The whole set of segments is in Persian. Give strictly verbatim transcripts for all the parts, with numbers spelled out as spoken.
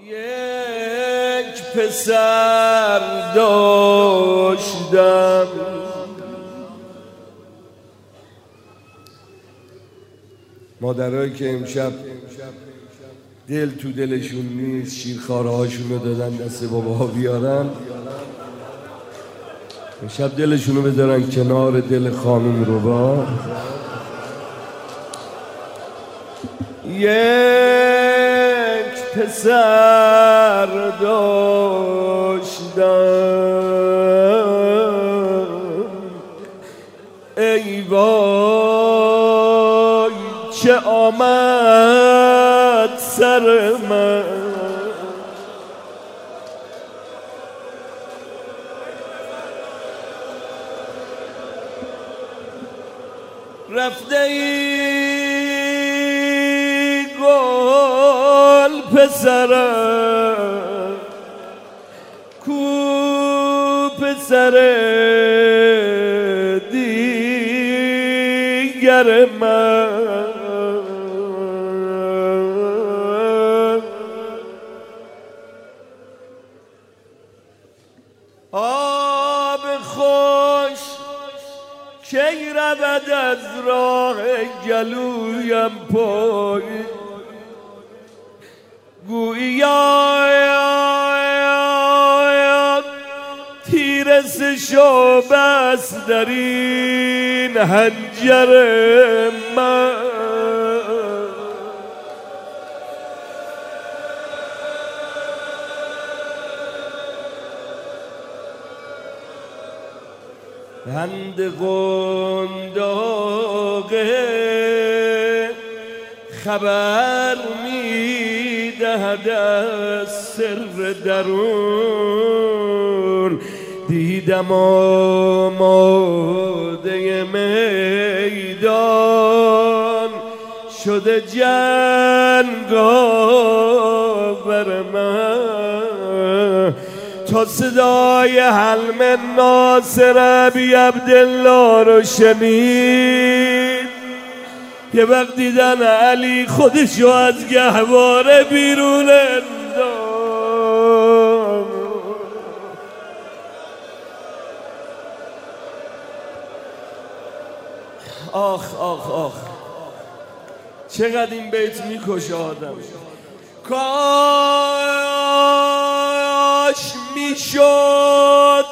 یک پسر داشتم مادرایی که امشب دل تو دلشون نیست شیرخواره هاشونو دادن دست باباها بیارن، امشب دلشونو بذارن کنار دل خانم ربا. یک پسر داشتم ای وای چه آمد سر من، رفته ای گل پسرم کو پسر دیگر من، آب خوش کی رود از راه گلویم پای، گویا تیرس شو بس در این حنجر من، بند قنداقه خبر میدهد از سر درون، دیدم آماده میدان شده جنگاور من، تا صدای حلم ناصر ابی عبدالله رو شنید یه وقت دیدن علی خودشو از گهواره بیرون انداخت. آخ آخ آخ چقدر این بیت میکشه آدم. کاش میشد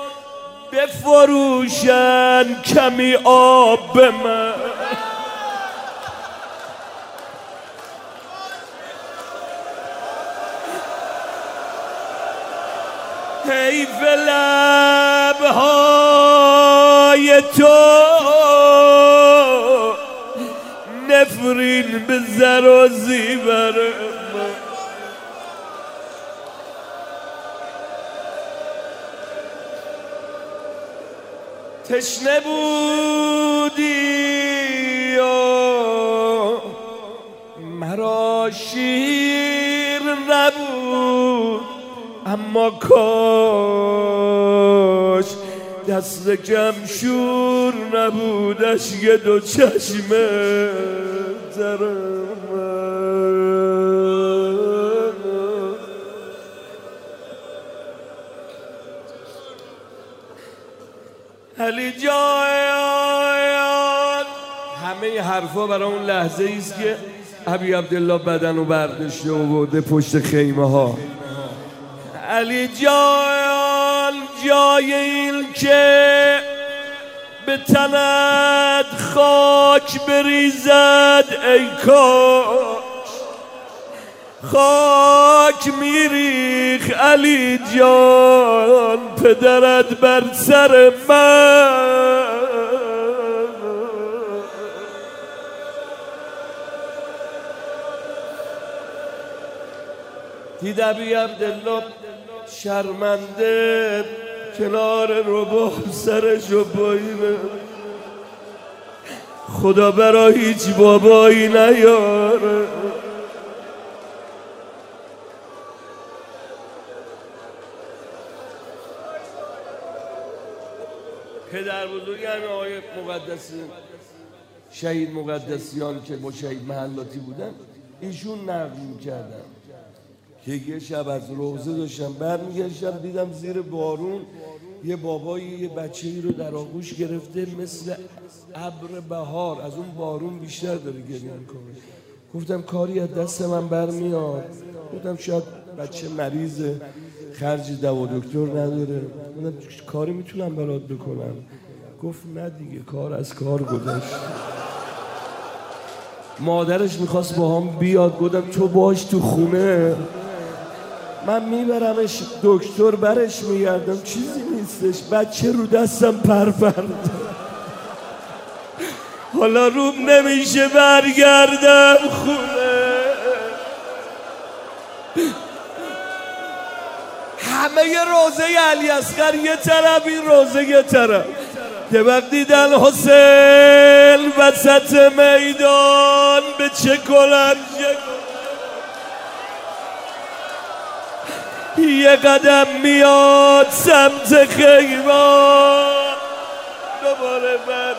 بفروشن کمی آب به من، حیف لبهای تو نفرین به زر و زیور من، تشنه بودی و مرا شیر نبود، اما کاش دست کم شور نبود اشک دو چشم تر من. علی جان همه حرفا برای اون لحظه ایست که ابی عبدالله بدنو برداشته و برده پشت خیمه ها. علی جان جای این که به تنت خاک بریزد ای کاش خاک میریخ علی جان پدرت بر سر من. دید ابی عبدالله شرمنده کنار ربا سرشو پایینه، خدا برا هیچ بابایی نیاره. پدر بزرگم آقای مقدسی شهید مقدسیان که با شهید محلاتی بودن ایشون نقل می‌کردن که یه شب از روزه داشتم برمیگشتم دیدم زیر بارون یه بابایی یه بچه ای رو در آغوش گرفته مثل ابر بهار، از اون بارون بیشتر داره گریه میکنه. گفتم کاری از دست من برمیاد. گفتم شاید بچه مریضه، خرج دوا دکتر نداره، گفتم کاری میتونم برات بکنم. گفت نه دیگه، کار از کار گذشت. مادرش میخواست با هم بیاد، گفتم تو باش تو خونه، من میبرمش دکتر برش میگردم، چیزی نیستش، بچه رو دستم پرپرد. حالا روم نمیشه برگردم خونه. همه ی روزه علی اصغر یه طرف، این روزه یه طرف. که وقتی دیدن حسین وسط میدان به چه کنم یه قدم میاد سمت خیمه دوباره من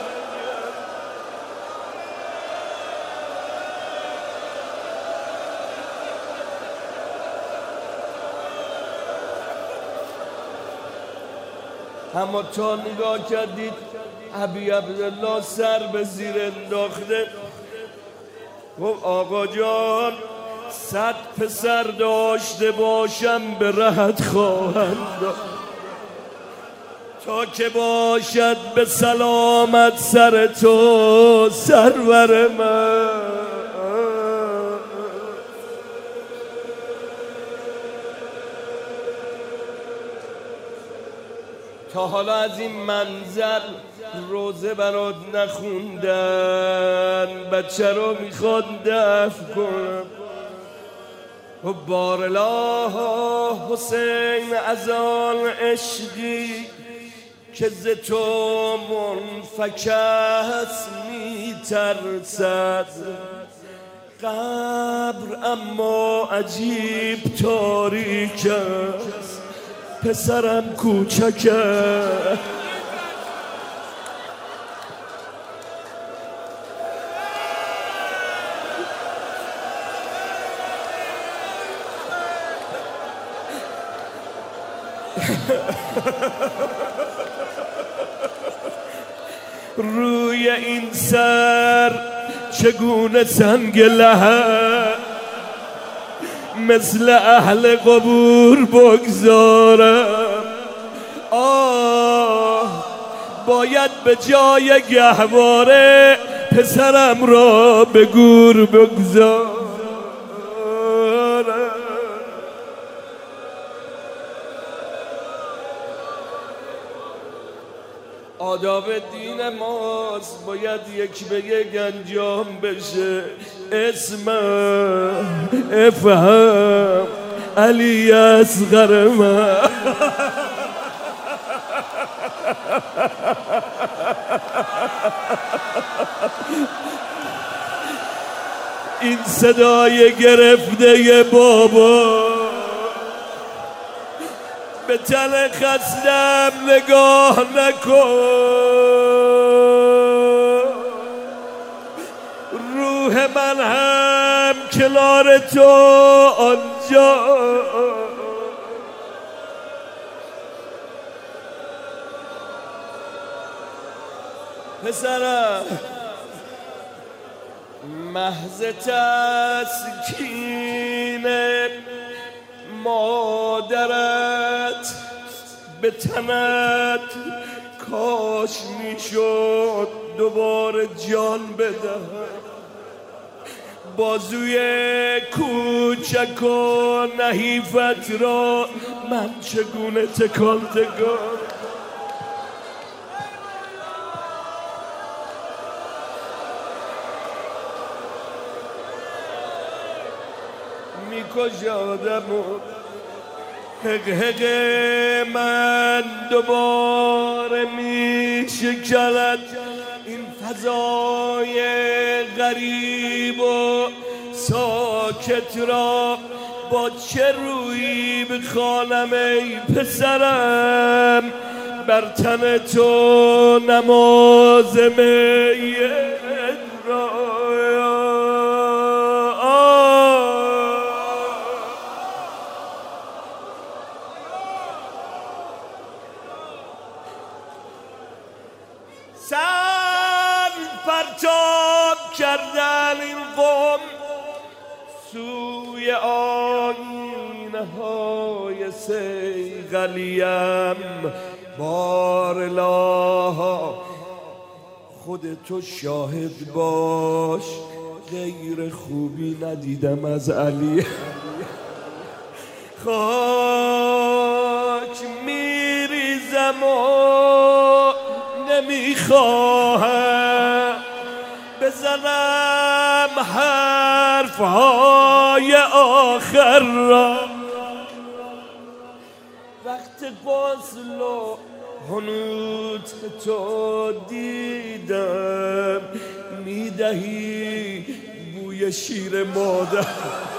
اما تا نگاه کردید ابی عبدالله سر به زیر انداخته. گفت آقا جان صد پسر داشته باشم به رهت خواهم داد تا که باشد به سلامت سر تو سرور من. تا حالا از این منظر روزه برات نخوندن، بچه رو میخواد دفع کنم. و بارلا حسین از آن عشقی که ز تو منفکس میترسد، قبر اما عجیب تاریک است، پسرم کوچک است. روی این سر چگونه سنگ لحد مثل اهل قبور بگذارم. آه باید به جای گهواره پسرم را به گور بگذارم. آداب دین ماست باید یک به یک انجام بشه. اسم افهم علی اصغر من. این صدای گرفته بابا به تن خستم نگاه نکن، روح من هم کنار تو آنجا. پسرم محض تسکین مادرت به تنت کاش میشد دوباره جان بدهم. بازوی کوچک و نحیفت را من چگونه تکان تکان میکشادم. حق حق من دوباره میشکند این فضای غریب و ساکت را. با چه رویی بخوانم ای پسرم بر تن تو نماز میت را. کردن این قوم سوی آینه های صیقلیم. بارلا خود تو شاهد باش غیر خوبی ندیدم از علی. خاک میریزم و نمیخواهم بزنم حرفهای آخر را. وقت غسل و حنوط تو دیدم میدهی بوی شیر مادر.